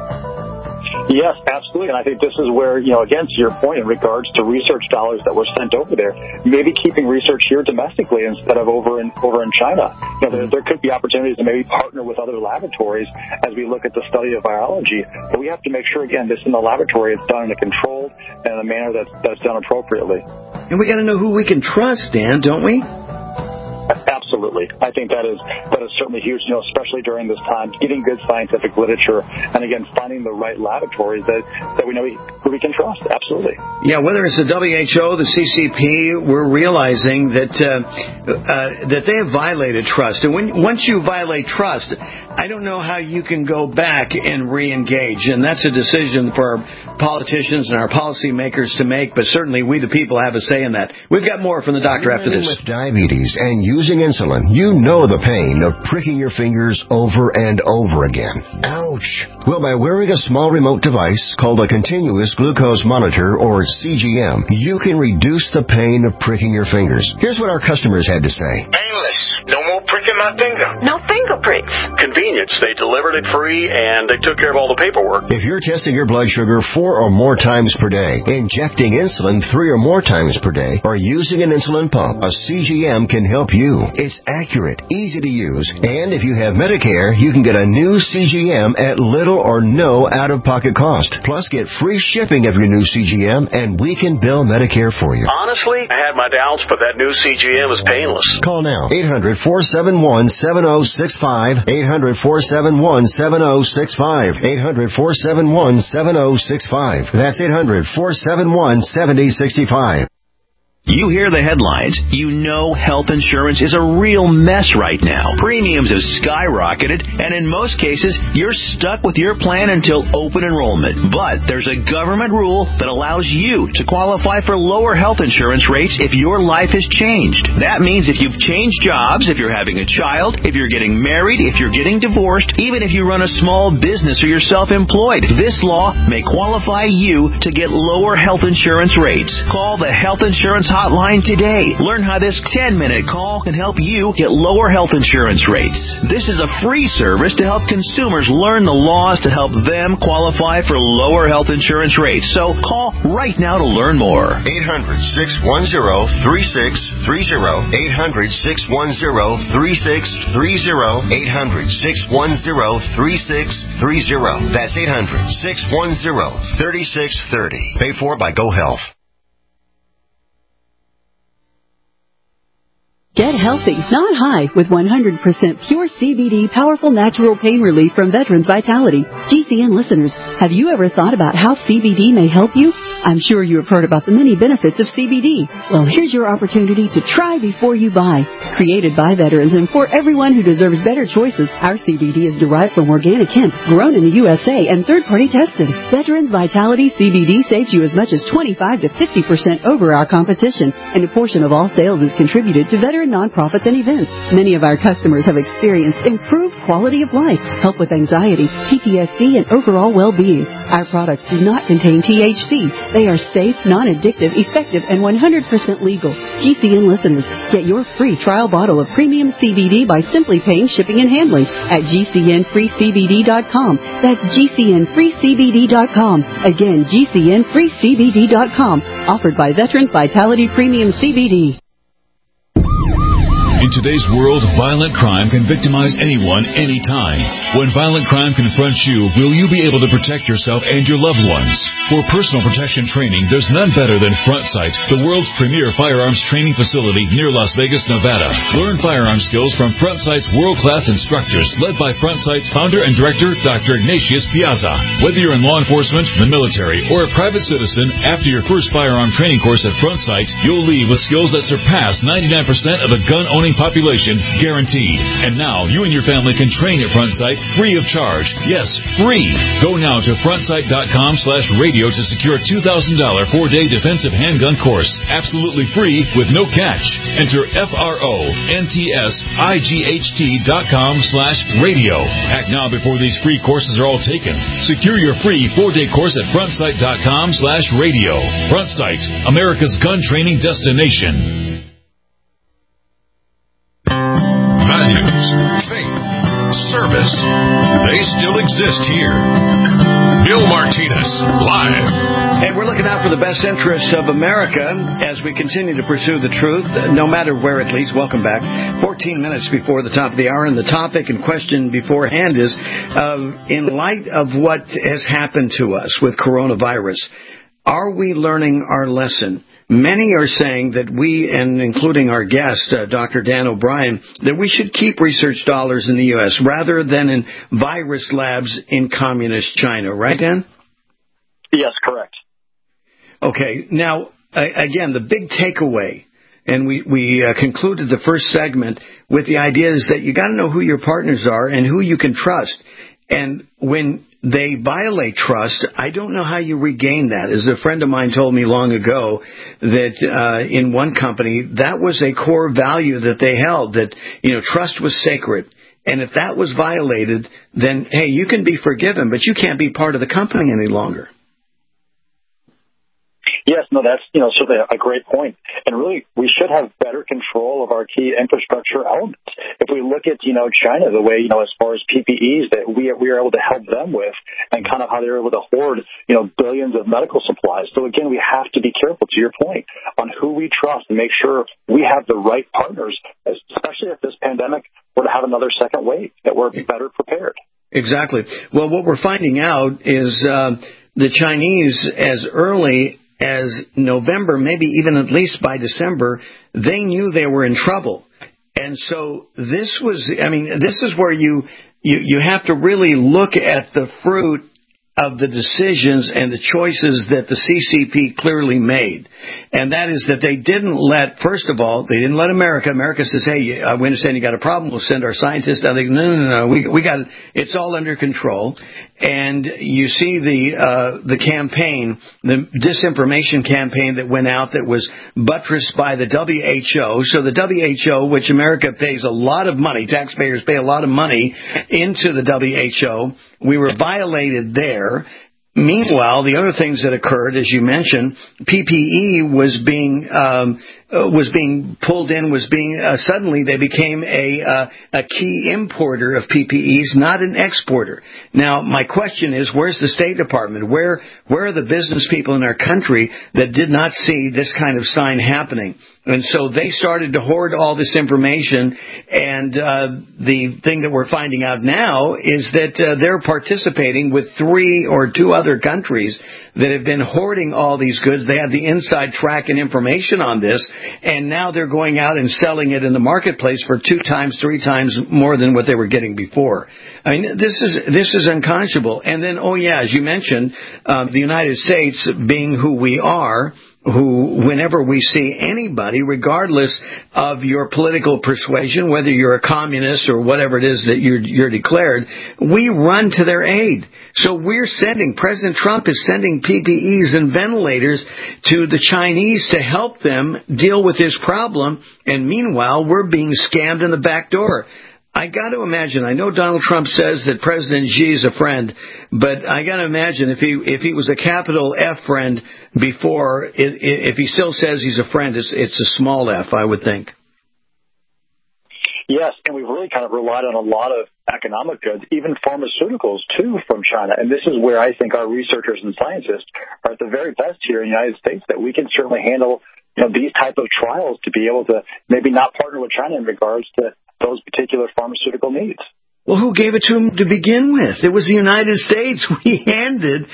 Yes, absolutely. And I think this is where, again, to your point in regards to research dollars that were sent over there, maybe keeping research here domestically instead of over in China. There could be opportunities to maybe partner with other laboratories as we look at the study of virology. But we have to make sure, again, this in the laboratory is done in a controlled and in a manner that's done appropriately. And we got to know who we can trust, Dan, don't we? Absolutely. I think that is certainly huge, especially during this time, getting good scientific literature and, again, finding the right laboratories that we know who we can trust. Absolutely. Yeah, whether it's the WHO, the CCP, we're realizing that they have violated trust. And once you violate trust, I don't know how you can go back and re-engage. And that's a decision for our politicians and our policymakers to make, but certainly we, the people, have a say in that. We've got more from the doctor after this. With diabetes and using insulin, you know the pain of pricking your fingers over and over again. Ouch! Well, by wearing a small remote device called a continuous glucose monitor, or CGM, you can reduce the pain of pricking your fingers. Here's what our customers had to say. Painless. No more pricking my finger. No finger pricks. Convenience. They delivered it free, and they took care of all the paperwork. If you're testing your blood sugar 4 or more times per day, injecting insulin 3 or more times per day, or using an insulin pump, a CGM can help you. It's accurate, easy to use, and if you have Medicare, you can get a new CGM at little or no out-of-pocket cost. Plus, get free shipping of your new CGM, and we can bill Medicare for you. Honestly, I had my doubts, but that new CGM is painless. Call now. 800-471-7065. 800-471-7065. 800-471-7065. That's 800-471-7065. You hear the headlines. You know health insurance is a real mess right now. Premiums have skyrocketed, and in most cases, you're stuck with your plan until open enrollment. But there's a government rule that allows you to qualify for lower health insurance rates if your life has changed. That means if you've changed jobs, if you're having a child, if you're getting married, if you're getting divorced, even if you run a small business or you're self-employed, this law may qualify you to get lower health insurance rates. Call the Health Insurance Hotline hotline today. Learn how this 10-minute call can help you get lower health insurance rates. This is a free service to help consumers learn the laws to help them qualify for lower health insurance rates. So call right now to learn more. 800-610-3630. 800-610-3630. 800-610-3630. That's 800-610-3630. Paid for by GoHealth. Get healthy, not high, with 100% pure CBD powerful natural pain relief from Veterans Vitality. GCN listeners, have you ever thought about how CBD may help you? I'm sure you have heard about the many benefits of CBD. Well, here's your opportunity to try before you buy. Created by veterans and for everyone who deserves better choices, our CBD is derived from organic hemp, grown in the USA, and third-party tested. Veterans Vitality CBD saves you as much as 25 to 50% over our competition, and a portion of all sales is contributed to veteran nonprofits and events. Many of our customers have experienced improved quality of life, help with anxiety, PTSD, and overall well-being. Our products do not contain THC. They are safe, non-addictive, effective, and 100% legal. GCN listeners, get your free trial bottle of premium CBD by simply paying shipping and handling at GCNFreeCBD.com. That's GCNFreeCBD.com. Again, GCNFreeCBD.com. Offered by Veterans Vitality Premium CBD. In today's world, violent crime can victimize anyone, anytime. When violent crime confronts you, will you be able to protect yourself and your loved ones? For personal protection training, there's none better than Front Sight, the world's premier firearms training facility near Las Vegas, Nevada. Learn firearm skills from Front Sight's world-class instructors, led by Front Sight's founder and director, Dr. Ignatius Piazza. Whether you're in law enforcement, the military, or a private citizen, after your first firearm training course at Front Sight, you'll leave with skills that surpass 99% of the gun-owning population, guaranteed. And now you and your family can train at Front Sight free of charge. Yes, free. Go now to frontsight.com/radio to secure a $2,000 4-day defensive handgun course. Absolutely free with no catch. Enter FRONTSIGHT.com/radio. Act now before these free courses are all taken. Secure your free 4-day course at frontsight.com/radio. Front Sight, America's gun training destination. Values, faith, service, they still exist here. Bill Martinez, live. And we're looking out for the best interests of America as we continue to pursue the truth, no matter where it leads. Welcome back. 14 minutes before the top of the hour, and the topic and question beforehand is, in light of what has happened to us with coronavirus, are we learning our lesson? Many are saying that we, and including our guest, Dr. Dan O'Brien, that we should keep research dollars in the U.S. rather than in virus labs in communist China. Right, Dan? Yes, correct. Okay. Now, again, the big takeaway, and we concluded the first segment with the idea is that you got to know who your partners are and who you can trust. And when they violate trust, I don't know how you regain that. As a friend of mine told me long ago that in one company, that was a core value that they held, that, trust was sacred. And if that was violated, then, hey, you can be forgiven, but you can't be part of the company any longer. Yes, no, that's, certainly a great point. And really, we should have better control of our key infrastructure elements. If we look at, China, the way, as far as PPEs that we are able to help them with, and kind of how they're able to hoard, billions of medical supplies. So again, we have to be careful, to your point, on who we trust and make sure we have the right partners, especially if this pandemic were to have another second wave, that we're better prepared. Exactly. Well, what we're finding out is the Chinese, as early as November, maybe even at least by December, they knew they were in trouble. And so this is where you have to really look at the fruit of the decisions and the choices that the CCP clearly made. And that is that they didn't let, first of all, they didn't let America. America says, hey, we understand you got a problem. We'll send our scientists. I think, no. We got it. It's all under control. And you see the campaign, the disinformation campaign that went out that was buttressed by the WHO. So the WHO, which America pays a lot of money, taxpayers pay a lot of money into the WHO. We were violated there. Meanwhile, the other things that occurred, as you mentioned, PPE was being pulled in, suddenly they became a key importer of PPEs, not an exporter. Now, my question is, where's the State Department? Where are the business people in our country that did not see this kind of sign happening? And so they started to hoard all this information, and the thing that we're finding out now is that they're participating with 3 or 2 other countries that have been hoarding all these goods. They have the inside track and information on this, and now they're going out and selling it in the marketplace for 2 times, 3 times more than what they were getting before. I mean, this is unconscionable. And then, as you mentioned, the United States being who we are, who, whenever we see anybody, regardless of your political persuasion, whether you're a communist or whatever it is that you're declared, we run to their aid. So President Trump is sending PPEs and ventilators to the Chinese to help them deal with this problem, and meanwhile, we're being scammed in the back door. I got to imagine, I know Donald Trump says that President Xi is a friend, but I got to imagine if he was a capital F friend before, if he still says he's a friend, it's a small f, I would think. Yes, and we've really kind of relied on a lot of economic goods, even pharmaceuticals, too, from China. And this is where I think our researchers and scientists are at the very best here in the United States, that we can certainly handle these type of trials to be able to maybe not partner with China in regards to those particular pharmaceutical needs. Well, who gave it to him to begin with? It was the United States. We handed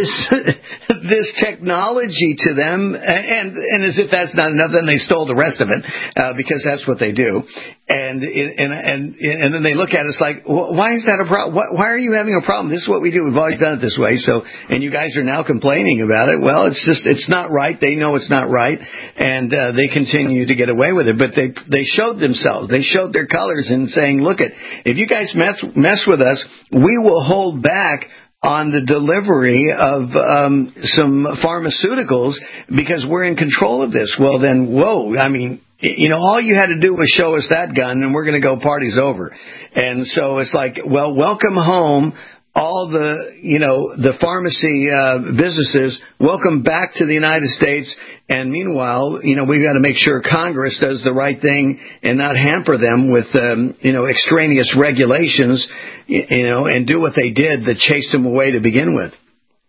this technology to them, and as if that's not enough, then they stole the rest of it, because that's what they do. And then they look at us like, why is that a problem? Why are you having a problem? This is what we do. We've always done it this way. So, and you guys are now complaining about it. Well, it's not right. They know it's not right, and they continue to get away with it. But they showed themselves. They showed their colors in saying, look, if you guys mess with us, we will hold back on the delivery of some pharmaceuticals because we're in control of this. Well, then, I mean, all you had to do was show us that gun, and we're going to go, party's over. And so it's like, well, welcome home, all the pharmacy businesses, welcome back to the United States. And meanwhile, we've got to make sure Congress does the right thing and not hamper them with, extraneous regulations, and do what they did that chased them away to begin with.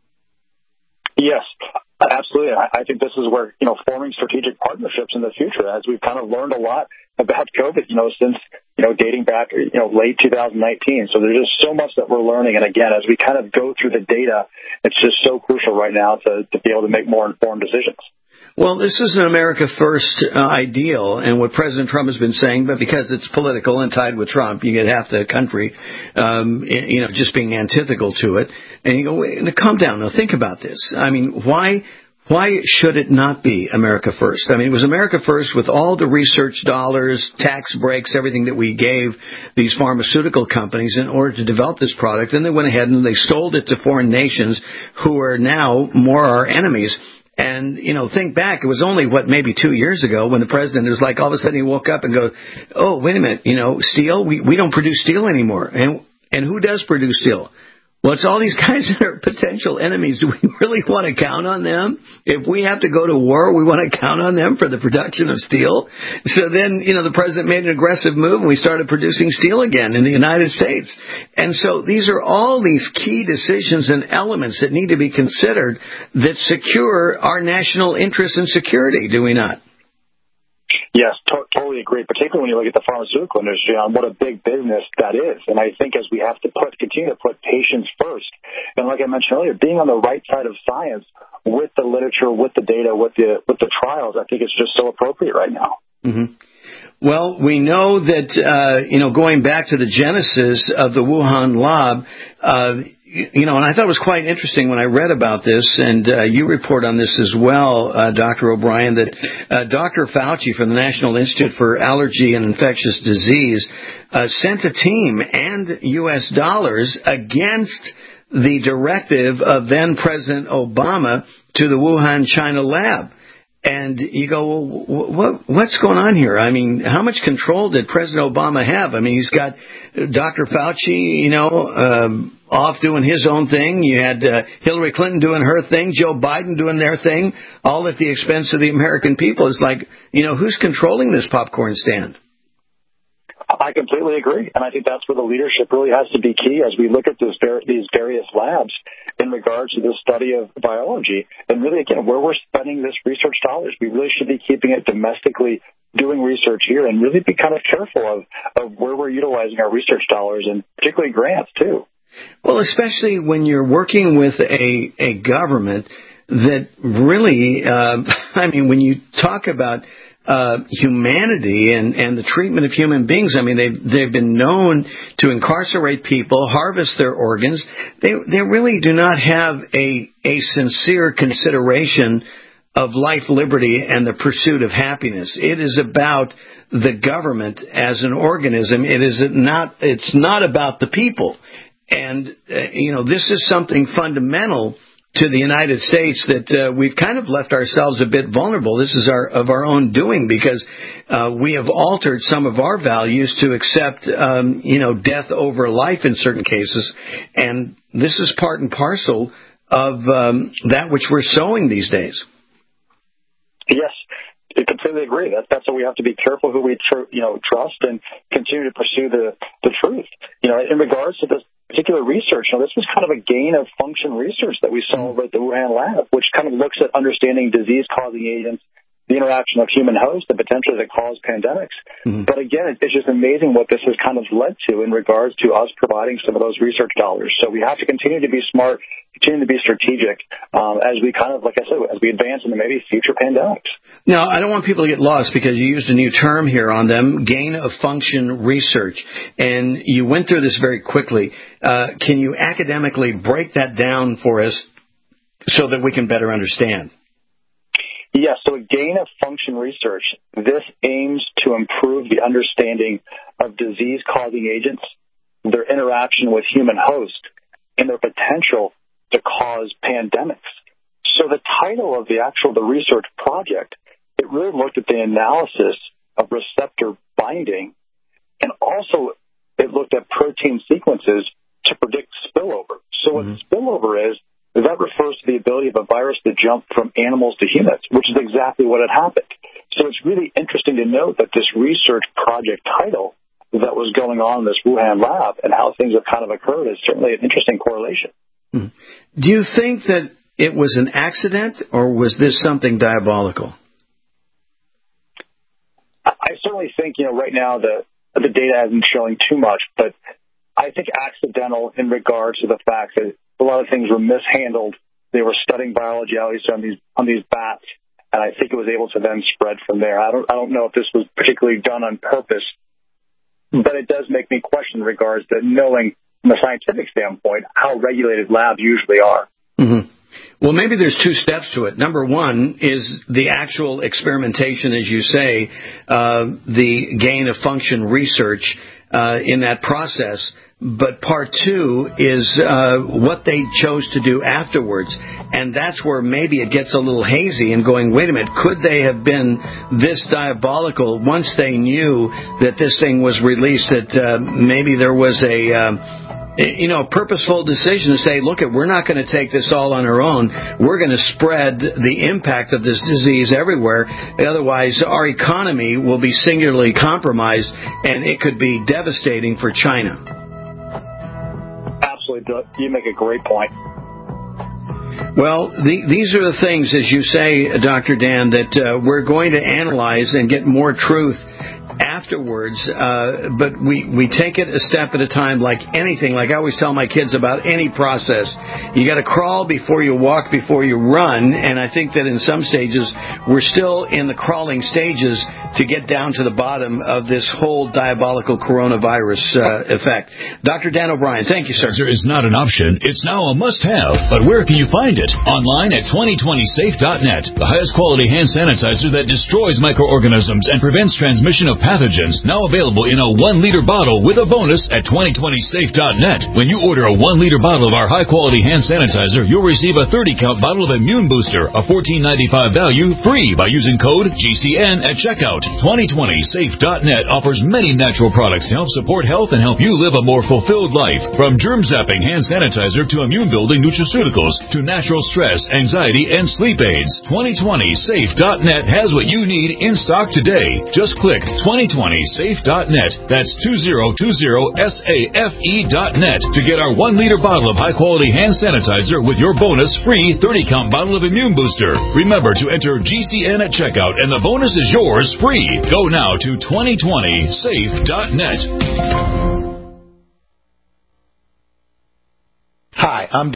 Yes. Absolutely. I think this is where, forming strategic partnerships in the future, as we've kind of learned a lot about COVID, since, dating back, late 2019. So there's just so much that we're learning. And again, as we kind of go through the data, it's just so crucial right now to be able to make more informed decisions. Well, this is an America First ideal, and what President Trump has been saying, but because it's political and tied with Trump, you get half the country, just being antithetical to it. And you go, wait, calm down. Now, think about this. I mean, why should it not be America First? I mean, it was America First with all the research dollars, tax breaks, everything that we gave these pharmaceutical companies in order to develop this product. Then they went ahead and they sold it to foreign nations who are now more our enemies. And, think back, it was only, maybe 2 years ago when the president was like, all of a sudden he woke up and goes, oh, wait a minute, steel, we don't produce steel anymore. And who does produce steel? Well, it's all these guys that are potential enemies. Do we really want to count on them? If we have to go to war, we want to count on them for the production of steel. So then, the president made an aggressive move and we started producing steel again in the United States. And so these are all these key decisions and elements that need to be considered that secure our national interest and security, do we not? Yes, totally agree, particularly when you look at the pharmaceutical industry on what a big business that is. And I think as we have to continue to put patients first, and like I mentioned earlier, being on the right side of science with the literature, with the data, with the trials, I think it's just so appropriate right now. Mm-hmm. Well, we know that, going back to the genesis of the Wuhan lab, and I thought it was quite interesting when I read about this, and you report on this as well, Dr. O'Brien, that Dr. Fauci from the National Institute for Allergy and Infectious Disease sent a team and U.S. dollars against the directive of then-President Obama to the Wuhan, China lab. And you go, well, what's going on here? I mean, how much control did President Obama have? I mean, he's got Dr. Fauci, off doing his own thing. You had Hillary Clinton doing her thing, Joe Biden doing their thing, all at the expense of the American people. It's like, who's controlling this popcorn stand? I completely agree, and I think that's where the leadership really has to be key as we look at these various labs in regards to the study of biology. And really, again, where we're spending this research dollars, we really should be keeping it domestically, doing research here, and really be kind of careful of where we're utilizing our research dollars, and particularly grants, too. Well, especially when you're working with a government that really, when you talk about humanity and the treatment of human beings. I mean, they've been known to incarcerate people, harvest their organs. They really do not have a sincere consideration of life, liberty, and the pursuit of happiness. It is about the government as an organism. It's not about the people. And this is something fundamental to the United States that we've kind of left ourselves a bit vulnerable. This is of our own doing, because we have altered some of our values to accept, death over life in certain cases. And this is part and parcel of that which we're sowing these days. Yes, I completely agree. That's why we have to be careful who we trust and continue to pursue the truth. In regards to this particular research, this was kind of a gain-of-function research that we saw over at the Wuhan lab, which kind of looks at understanding disease-causing agents, the interaction of human hosts, and potentially that cause pandemics. Mm-hmm. But again, it's just amazing what this has kind of led to in regards to us providing some of those research dollars. So we have to continue to be smart, continue to be strategic as we kind of, like I said, as we advance into maybe future pandemics. Now, I don't want people to get lost because you used a new term here on them, gain-of-function research, and you went through this very quickly. Can you academically break that down for us so that we can better understand? Yes, so a gain-of-function research, this aims to improve the understanding of disease-causing agents, their interaction with human hosts, and their potential to cause pandemics. So the title of the research project, it really looked at the analysis of receptor binding, and also it looked at protein sequences to predict spillover. So what spillover is that refers to the ability of a virus to jump from animals to humans, which is exactly what had happened. So it's really interesting to note that this research project title that was going on in this Wuhan lab and how things have kind of occurred is certainly an interesting correlation. Do you think that it was an accident, or was this something diabolical? I certainly think, right now the data hasn't showing too much, but I think accidental in regards to the fact that a lot of things were mishandled. They were studying biology, at least on these bats, and I think it was able to then spread from there. I don't know if this was particularly done on purpose, but it does make me question in regards to knowing from a scientific standpoint how regulated labs usually are. Mm-hmm. Well, maybe there's two steps to it. Number one is the actual experimentation, as you say, the gain-of-function research in that process. But part two is what they chose to do afterwards. And that's where maybe it gets a little hazy and going, wait a minute, could they have been this diabolical once they knew that this thing was released, that maybe there was a purposeful decision to say, look, we're not going to take this all on our own. We're going to spread the impact of this disease everywhere. Otherwise, our economy will be singularly compromised, and it could be devastating for China. Absolutely. You make a great point. Well, these are the things, as you say, Dr. Dan, that we're going to analyze and get more truth afterwards, but we take it a step at a time, like anything. Like I always tell my kids about any process, you got to crawl before you walk, before you run, and I think that in some stages we're still in the crawling stages to get down to the bottom of this whole diabolical coronavirus effect. Dr. Dan O'Brien, thank you, sir. Is not an option, it's now a must-have. But where can you find it? Online at 2020safe.net. The highest quality hand sanitizer that destroys microorganisms and prevents transmission of pathogens pathogens, now available in a 1-liter bottle with a bonus at 2020safe.net. When you order a 1-liter bottle of our high-quality hand sanitizer, you'll receive a 30-count bottle of Immune Booster, a $14.95 value, free by using code GCN at checkout. 2020safe.net offers many natural products to help support health and help you live a more fulfilled life. From germ-zapping hand sanitizer to immune-building nutraceuticals to natural stress, anxiety, and sleep aids. 2020safe.net has what you need in stock today. Just click 2020safe.net. That's 2020safe.net to get our 1-liter bottle of high-quality hand sanitizer with your bonus free 30-count bottle of Immune Booster. Remember to enter GCN at checkout, and the bonus is yours free. Go now to 2020safe.net. Hi, I'm